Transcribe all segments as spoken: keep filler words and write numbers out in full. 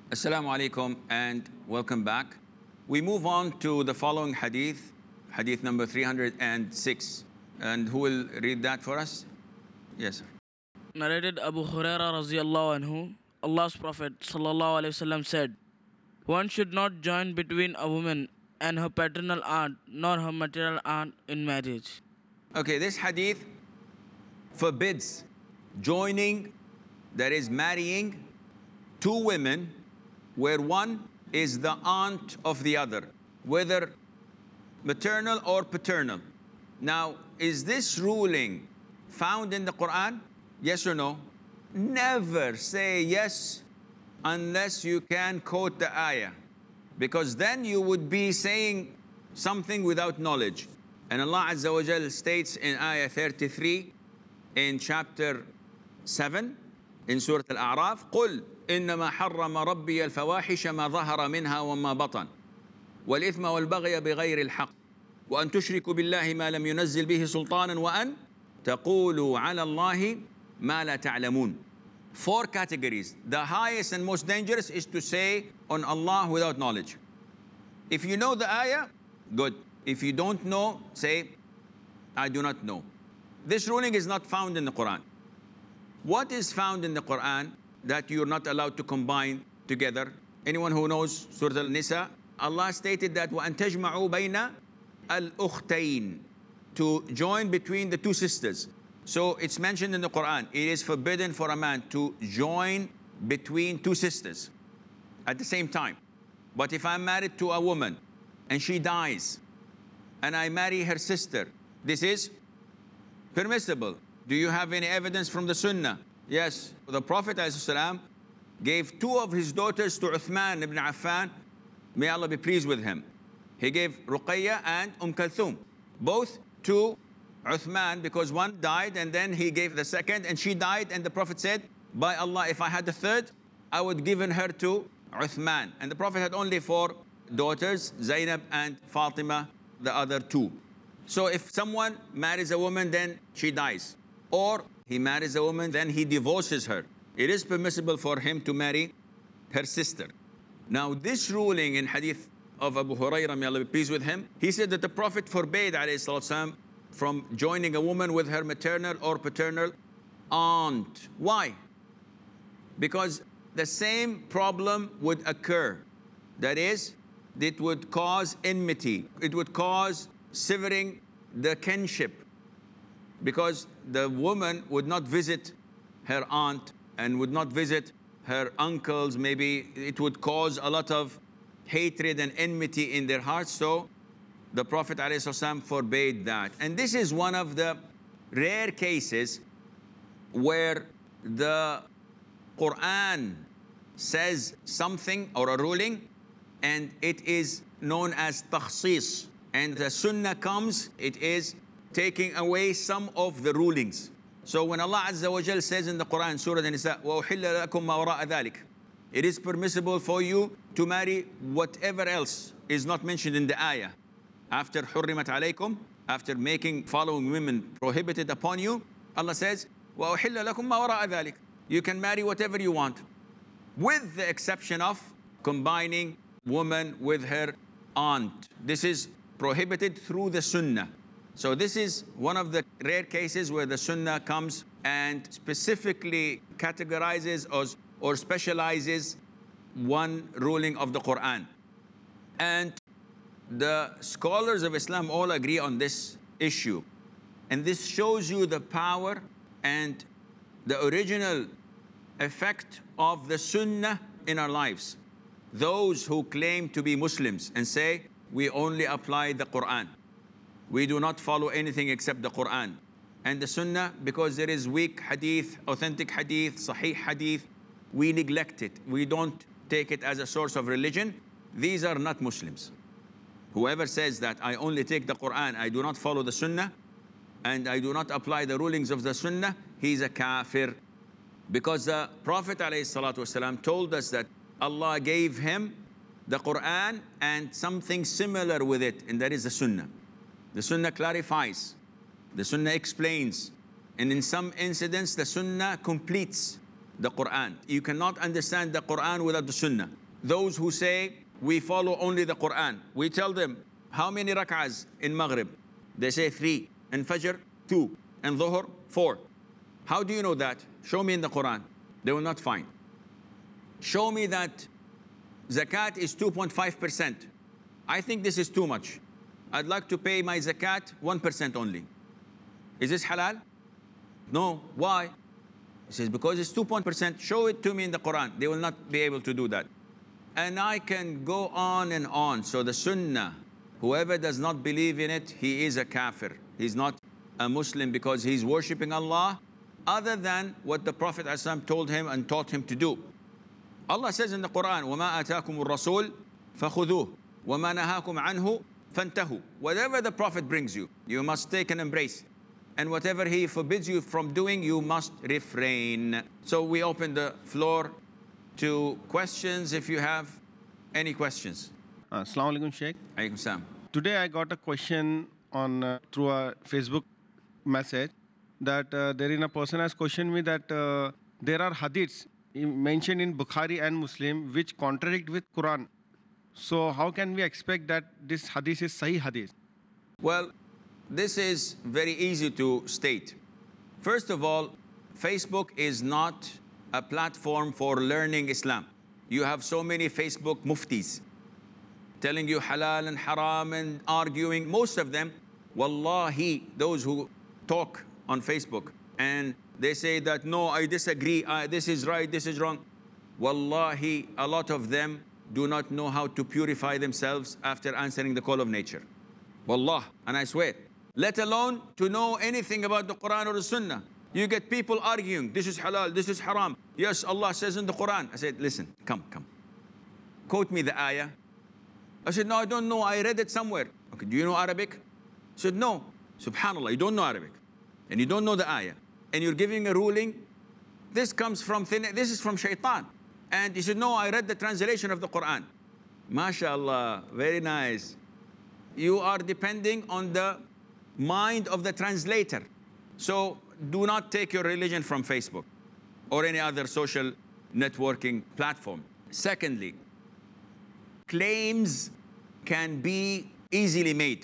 Assalamu alaikum and welcome back. We move on to the following hadith, hadith number three hundred six. And who will read that for us? Yes, sir. Narrated Abu Huraira radiallahu anhu, Allah's Prophet sallallahu alaihi wasallam said, "One should not join between a woman and her paternal aunt nor her maternal aunt in marriage." Okay, this hadith forbids joining, that is marrying, two women where one is the aunt of the other, whether maternal or paternal. Now, is this ruling found in the Quran? Yes or no? Never say yes unless you can quote the ayah, because then you would be saying something without knowledge. And Allah Azza wa Jal states in ayah thirty-three in chapter seven in Surah Al-A'raf, قُلْ إِنَّمَا حَرَّمَ رَبِّيَ الْفَوَاحِشَ مَا ظَهَرَ مِنْهَا وَمَا بَطَنَ وَالْإِثْمَ وَالْبَغْيَ بِغَيْرِ الْحَقِّ وأن تشركوا بالله ما لم ينزل به سلطانا وأن تقولوا على الله ما لا تعلمون. Four categories. The highest and most dangerous is to say on Allah without knowledge. If you know the ayah, good. If you don't know, say, I do not know. This ruling is not found in the Quran. What is found in the Quran that you're not allowed to combine together? Anyone who knows Surah Al-Nisa, Allah stated that وَأَن تَجْمَعُوا بَيْنَ al-ukhtayn, to join between the two sisters. So it's mentioned in the Quran, it is forbidden for a man to join between two sisters at the same time. But if I'm married to a woman and she dies and I marry her sister, this is permissible. Do you have any evidence from the Sunnah? Yes. The Prophet ﷺ gave two of his daughters to Uthman ibn Affan, may Allah be pleased with him. He gave Ruqayya and Umm Kulthum, both to Uthman, because one died and then he gave the second and she died, and the Prophet said, by Allah, if I had the third, I would given her to Uthman. And the Prophet had only four daughters, Zainab and Fatima, the other two. So if someone marries a woman, then she dies. Or he marries a woman, then he divorces her. It is permissible for him to marry her sister. Now this ruling in hadith of Abu Hurairah, may Allah be pleased with him, he said that the Prophet forbade alayhi from joining a woman with her maternal or paternal aunt. Why? Because the same problem would occur. That is, it would cause enmity. It would cause severing the kinship. Because the woman would not visit her aunt and would not visit her uncles. Maybe it would cause a lot of hatred and enmity in their hearts. So the Prophet ﷺ forbade that. And this is one of the rare cases where the Quran says something or a ruling and it is known as takhsis. And the Sunnah comes, it is taking away some of the rulings. So when Allah Azza wa Jal says in the Quran, Surah An-Nisa, وَأُحِلَّ لَكُمْ مَا وَرَاءَ ذَلِكَ, it is permissible for you to marry whatever else is not mentioned in the ayah. After حُرِّمَتْ عَلَيْكُمْ, after making following women prohibited upon you, Allah says, وَأُحِلَّ لَكُمْ مَا وَرَاءَ ذَلِكَ. You can marry whatever you want, with the exception of combining woman with her aunt. This is prohibited through the Sunnah. So this is one of the rare cases where the Sunnah comes and specifically categorizes or, or specializes one ruling of the Quran. And the scholars of Islam all agree on this issue. And this shows you the power and the original effect of the Sunnah in our lives. Those who claim to be Muslims and say, we only apply the Quran. We do not follow anything except the Quran. And the Sunnah, because there is weak hadith, authentic hadith, sahih hadith, we neglect it. We don't take it as a source of religion. These are not Muslims. Whoever says that I only take the Quran, I do not follow the Sunnah, and I do not apply the rulings of the Sunnah, he's a kafir. Because the Prophet ﷺ told us that Allah gave him the Quran and something similar with it, and that is the Sunnah. The Sunnah clarifies, the Sunnah explains, and in some incidents the Sunnah completes the Quran. You cannot understand the Quran without the Sunnah. Those who say, we follow only the Quran, we tell them, how many rak'ahs in Maghrib? They say three. In Fajr, two. In Dhuhr, four. How do you know that? Show me in the Quran. They will not find. Show me that zakat is two point five percent. I think this is too much. I'd like to pay my zakat one percent only. Is this halal? No. Why? He says, because it's two percent. Show it to me in the Quran. They will not be able to do that. And I can go on and on. So the Sunnah, whoever does not believe in it, he is a kafir. He's not a Muslim because he's worshipping Allah other than what the Prophet ﷺ told him and taught him to do. Allah says in the Quran, وَمَا آتَاكُمُ الرَّسُولُ فَخُذُوهُ وَمَا نَهَاكُمْ عَنْهُ فَانْتَهُوا. Whatever the Prophet brings you, you must take and embrace. And whatever he forbids you from doing, you must refrain. So we open the floor to questions if you have any questions. Uh, Assalamu alaikum, Sheikh. Alaikum salam. Today I got a question on uh, through a Facebook message that uh, there is a person has questioned me that uh, there are hadiths mentioned in Bukhari and Muslim which contradict with Quran. So how can we expect that this hadith is Sahih hadith? Well, this is very easy to state. First of all, Facebook is not a platform for learning Islam. You have so many Facebook muftis telling you halal and haram and arguing. Most of them, wallahi, those who talk on Facebook and they say that, no, I disagree, uh, this is right, this is wrong. Wallahi, a lot of them do not know how to purify themselves after answering the call of nature. Wallah, and I swear. Let alone to know anything about the Quran or the Sunnah. You get people arguing, this is halal, this is haram. Yes, Allah says in the Quran. I said, listen, come, come. Quote me the ayah. I said, no, I don't know, I read it somewhere. Okay, do you know Arabic? I said, no. Subhanallah, you don't know Arabic. And you don't know the ayah. And you're giving a ruling. This comes from, thin, this is from shaitan. And he said, no, I read the translation of the Quran. MashaAllah, very nice. You are depending on the mind of the translator. So do not take your religion from Facebook or any other social networking platform. Secondly, claims can be easily made.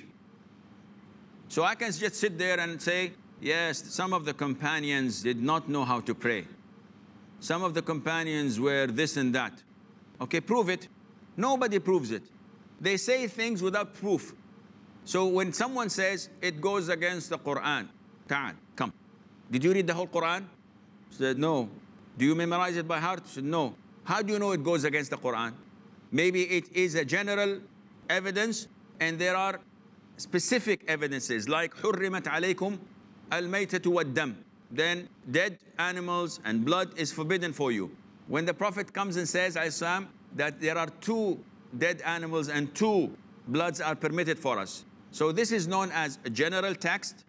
So I can just sit there and say, yes, some of the companions did not know how to pray. Some of the companions were this and that. Okay, prove it. Nobody proves it. They say things without proof. So when someone says it goes against the Quran, Ta'al, come. Did you read the whole Quran? I said, no. Do you memorize it by heart? I said, no. How do you know it goes against the Quran? Maybe it is a general evidence and there are specific evidences like حُرِّمَتْ عَلَيْكُمْ الْمَيْتَةُ وَالدَّمُ. Then dead animals and blood is forbidden for you. When the Prophet comes and says, Islam, that there are two dead animals and two bloods are permitted for us. So this is known as a general text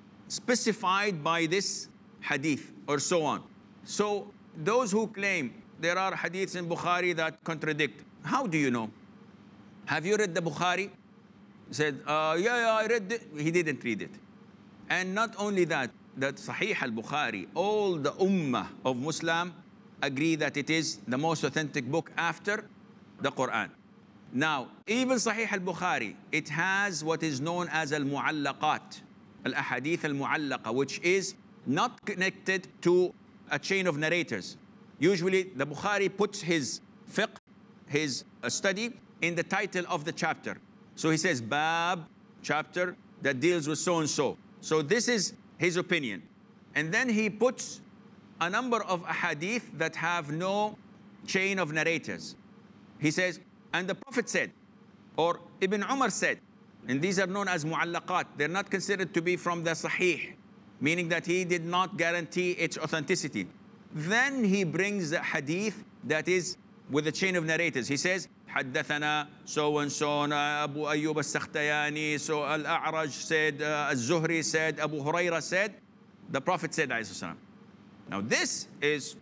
specified by this hadith or so on. So those who claim there are hadiths in Bukhari that contradict, how do you know? Have you read the Bukhari? He said, uh, yeah, yeah, I read it. He didn't read it. And not only that, that Sahih al-Bukhari, all the ummah of Muslim agree that it is the most authentic book after the Quran. Now, even Sahih al-Bukhari, it has what is known as al-mu'allaqat, al-ahadith al-mu'allaqa, which is not connected to a chain of narrators. Usually, the Bukhari puts his fiqh, his uh, study, in the title of the chapter. So he says, Bab, chapter that deals with so-and-so. So this is his opinion. And then he puts a number of ahadith that have no chain of narrators. He says, and the Prophet said, or Ibn Umar said, and these are known as mu'allaqat. They're not considered to be from the Sahih, meaning that he did not guarantee its authenticity. Then he brings the hadith that is with a chain of narrators. He says, حدثنا so and so, Abu Ayyub al-Sakhtayani, so Al-A'raj said, uh, Al-Zuhri said, Abu Huraira said, the Prophet said, alayhi salam. Now this is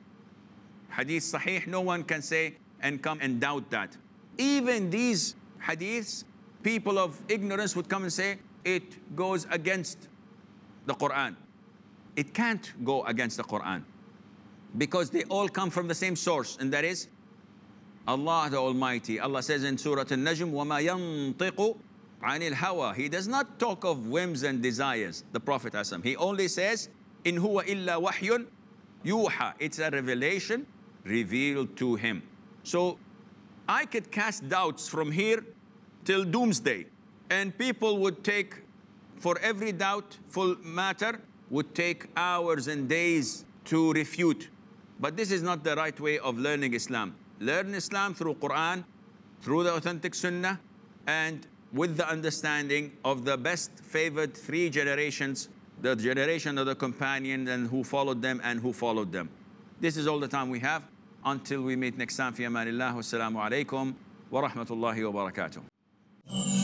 hadith sahih. No one can say and come and doubt that. Even these hadiths, people of ignorance would come and say, it goes against the Quran. It can't go against the Quran. because they all come from the same source, and that is Allah the Almighty. Allah says in Surah An-Najm, وَمَا يَنطِقُ عَنِ الْهَوَى. He does not talk of whims and desires, the Prophet ﷺ. He only says, إِنْ هُوَ إِلَّا وَحْيٌ يُوحَى. It's a revelation revealed to him. So I could cast doubts from here till doomsday, and people would take, for every doubtful matter, would take hours and days to refute. But this is not the right way of learning Islam. Learn Islam through Quran, through the authentic Sunnah, and with the understanding of the best favored three generations, the generation of the companions and who followed them and who followed them. This is all the time we have. Until we meet next time, fi amanillah, wassalamu alaikum wa rahmatullahi wa barakatuh.